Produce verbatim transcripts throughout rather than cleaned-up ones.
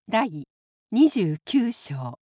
だいにじゅうきゅう章。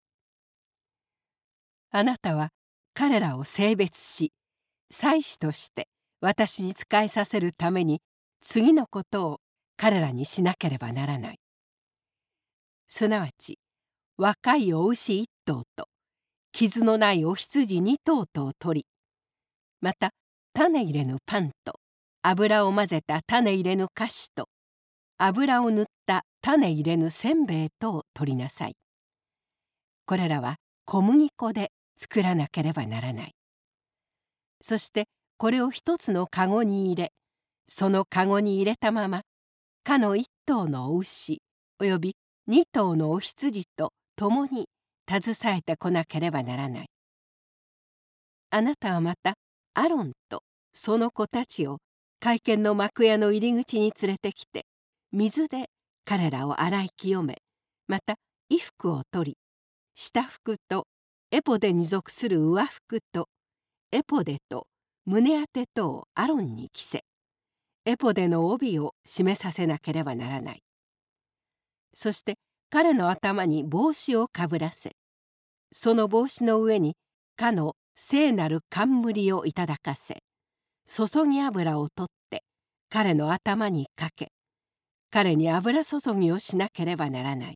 あなたは彼らを性別し、祭司として私に仕えさせるために次のことを彼らにしなければならない。すなわち、若いお牛一頭と傷のないお羊二頭とを取り、また種入れぬパンと油を混ぜた種入れぬ菓子と油を塗った種入れぬせんべいとを取りなさい。これらは小麦粉で作らなければならない。そしてこれを一つのかごに入れ、そのかごに入れたまま、かの一頭のお牛および二頭のお羊と共に携えてこなければならない。あなたはまたアロンとその子たちを会見の幕屋の入り口に連れてきて、水で彼らを洗い清め、また衣服を取り、下服とエポデに属する上服とエポデと胸当てとをアロンに着せ、エポデの帯を締めさせなければならない。そして彼の頭に帽子をかぶらせ、その帽子の上にかの聖なる冠をいただかせ、注ぎ油を取って彼の頭にかけ、彼に油注ぎをしなければならない。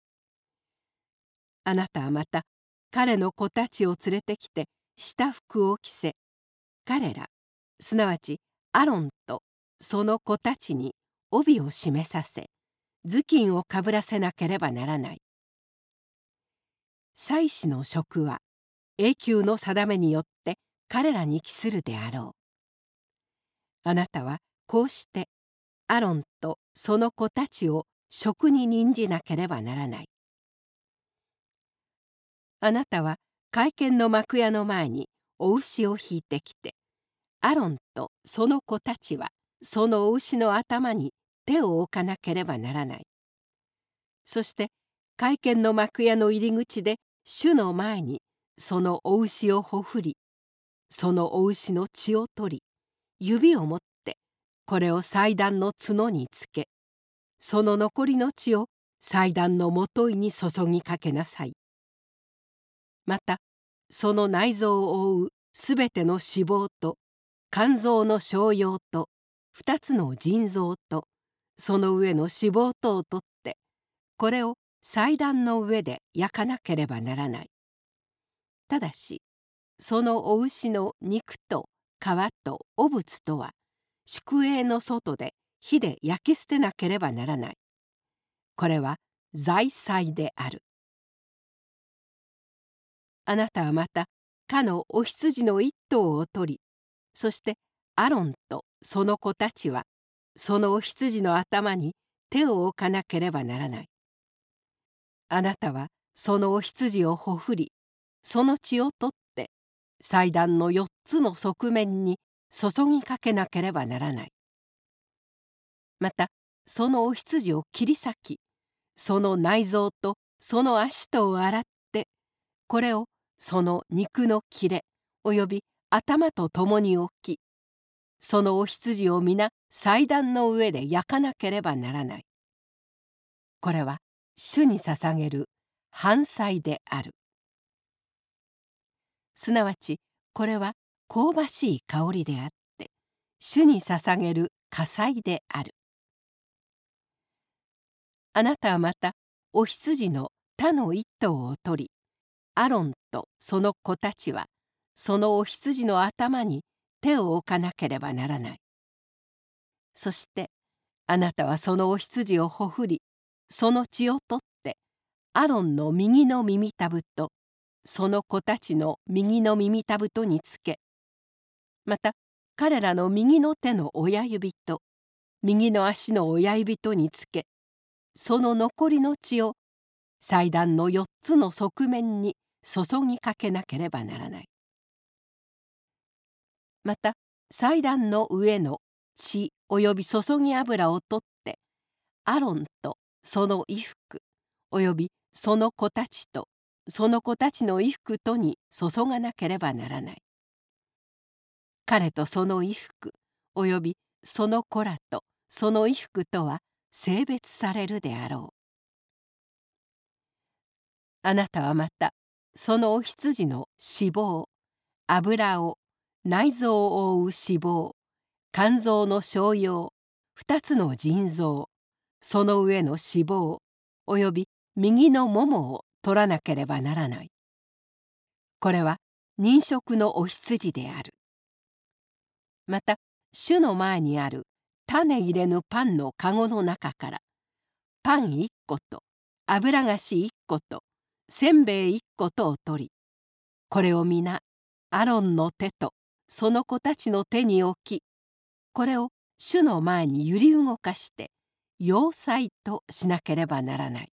あなたはまた彼の子たちを連れてきて下服を着せ、彼らすなわちアロンとその子たちに帯を締めさせ、頭巾をかぶらせなければならない。祭司の職は永久の定めによって彼らに帰するであろう。あなたはこうしてアロンとその子たちを職に任じなければならない。あなたは会見の幕屋の前にお牛を引いてきて、アロンとその子たちはそのお牛の頭に手を置かなければならない。そして会見の幕屋の入り口で主の前にそのお牛をほふり、そのお牛の血を取り、指を持ってこれを祭壇の角につけ、その残りの血を祭壇のもといに注ぎかけなさい。またその内臓を覆うすべての脂肪と肝臓の小葉と二つの腎臓とその上の脂肪とを取って、これを祭壇の上で焼かなければならない。ただしそのお牛の肉と皮と汚物とは宿営の外で火で焼き捨てなければならない。これは罪祭である。あなたはまたかのお羊の一頭を取り、そしてアロンとその子たちはそのお羊の頭に手を置かなければならない。あなたはそのお羊をほふり、その血を取って祭壇の四つの側面に注ぎかけなければならない。またそのお羊を切り裂き、その内臓とその足とを洗って、これをその肉の切れおよび頭と共に置き、そのお羊を皆祭壇の上で焼かなければならない。これは主に捧げる燔祭である。すなわちこれは香ばしい香りであって、主に捧げる火祭である。あなたはまたお羊の他の一頭を取り、アロンとその子たちはそのお羊の頭に手を置かなければならない。そしてあなたはそのお羊をほふり、その血を取ってアロンの右の耳たぶとその子たちの右の耳たぶとにつけ、また彼らの右の手の親指と右の足の親指とにつけ、その残りの血を祭壇の四つの側面に注ぎかけなければならない。また祭壇の上の血および注ぎ油を取って、アロンとその衣服およびその子たちとその子たちの衣服とに注がなければならない。彼とその衣服およびその子らとその衣服とは性別されるであろう。 あなたはまたそのお羊の脂肪、脂を、内臓を覆う脂肪、肝臓の小葉、二つの腎臓、その上の脂肪、および右のももを取らなければならない。これは任食のお羊である。また、主の前にある種入れぬパンのかごの中から、パン一個と油菓子一個とせんべい一個とを取り、これを皆アロンの手とその子たちの手に置き、これを主の前に揺り動かして要祭としなければならない。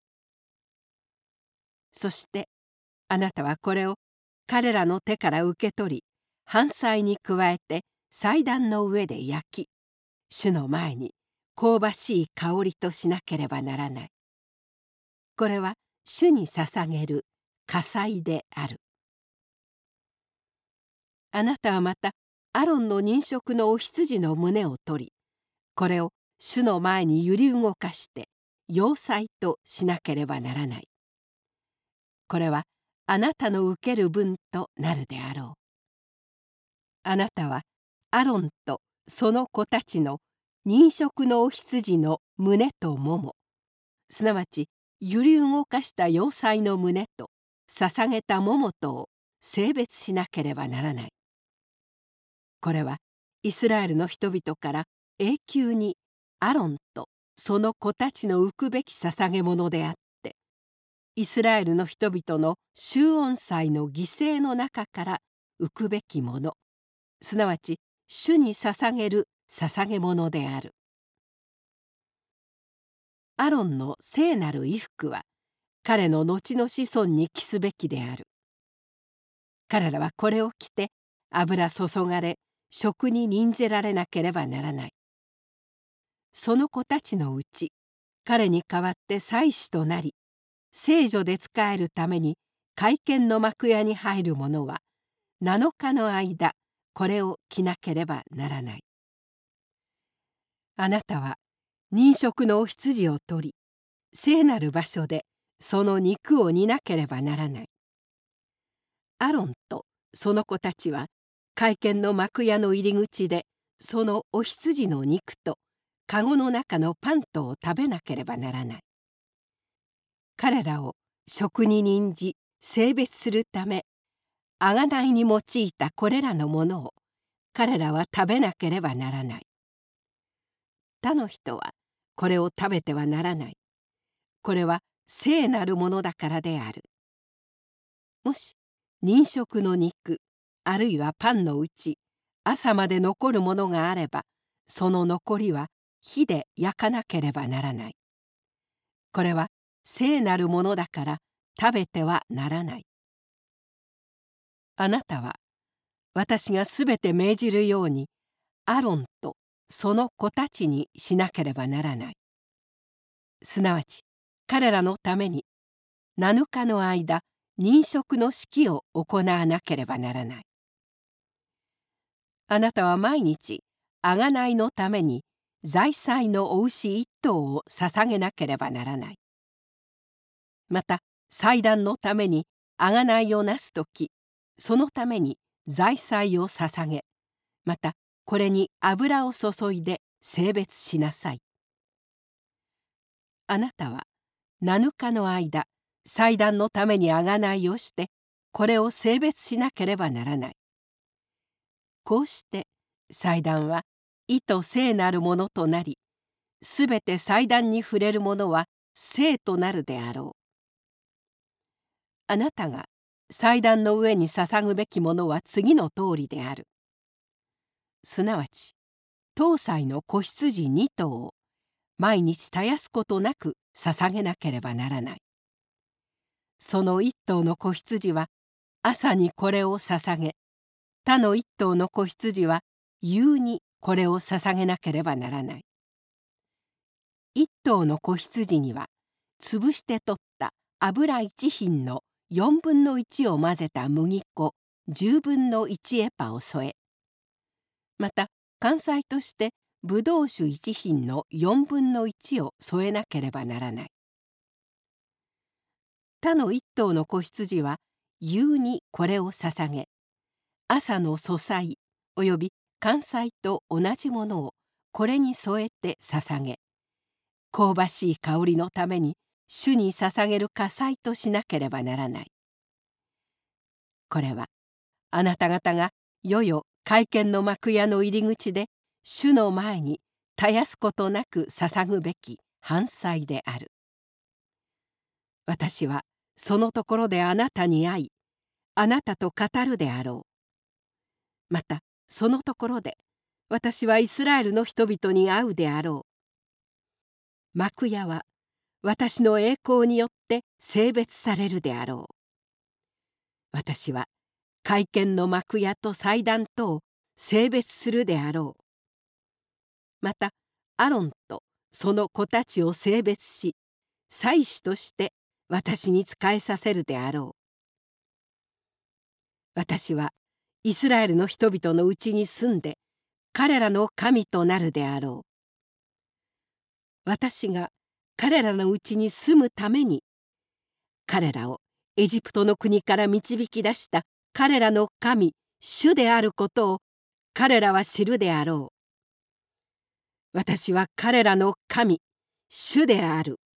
そしてあなたはこれを彼らの手から受け取り、燔祭に加えて祭壇の上で焼き、主の前に香ばしい香りとしなければならない。これは主に捧げる火祭である。あなたはまたアロンの任食のお羊の胸を取り、これを主の前に揺り動かして要祭としなければならない。これはあなたの受ける分となるであろう。あなたはアロンとその子たちの任食のお羊の胸ともも、すなわち揺り動かした要祭の胸と捧げたももとを性別しなければならない。これはイスラエルの人々から永久にアロンとその子たちの浮くべき捧げ物であって、イスラエルの人々の集音祭の犠牲の中から浮くべきもの、すなわち主に捧げる捧げ物である。アロンの聖なる衣服は彼の後の子孫に着すべきである。彼らはこれを着て油注がれ、食に任ぜられなければならない。その子たちのうち彼に代わって祭司となり、聖所で仕えるために会見の幕屋に入る者はなのかの間これを着なければならない。あなたは任食のお羊を取り、聖なる場所でその肉を煮なければならない。アロンとその子たちは会見の幕屋の入り口でそのお羊の肉とかごの中のパンとを食べなければならない。彼らを食に任じ性別するため、贖いに用いたこれらのものを彼らは食べなければならない。他の人はこれを食べてはならない。これは聖なるものだからである。もし任食の肉あるいはパンのうち朝まで残るものがあれば、その残りは火で焼かなければならない。これは聖なるものだから食べてはならない。あなたは私がすべて命じるようにアロンとその子たちにしなければならない。すなわち彼らのためになのかの間任食の式を行わなければならない。あなたは毎日贖いのために財祭のお牛一頭を捧げなければならない。また祭壇のために贖いをなすとき、そのために財祭を捧げ、またこれに油を注いで性別しなさい。あなたはなのかの間祭壇のために贖いをしてこれを性別しなければならない。こうして祭壇は意と聖なるものとなり、すべて祭壇に触れるものは聖となるであろう。あなたが祭壇の上に捧ぐべきものは次の通りである。すなわち当祭の子羊二頭を毎日絶やすことなく捧げなければならない。その一頭の子羊は朝にこれを捧げ、他の一頭の子羊は夕にこれを捧げなければならない。一頭の子羊には潰して取った油一品の四分の一を混ぜた麦粉十分の一エパを添え、また関菜としてブドウ酒一品の四分の一を添えなければならない。他の一頭の子羊は夕にこれを捧げ、朝の素祭および燔祭と同じものをこれに添えて捧げ、香ばしい香りのために主に捧げる火祭としなければならない。これはあなた方が世々会見の幕屋の入り口で主の前に絶やすことなく捧ぐべき燔祭である。私はそのところであなたに会い、あなたと語るであろう。またそのところで私はイスラエルの人々に会うであろう。幕屋は私の栄光によって性別されるであろう。私は会見の幕屋と祭壇とを性別するであろう。またアロンとその子たちを性別し、祭司として私に仕えさせるであろう。私はイスラエルの人々のうちに住んで彼らの神となるであろう。私が彼らのうちに住むために、彼らをエジプトの国から導き出した彼らの神主であることを彼らは知るであろう。私は彼らの神主である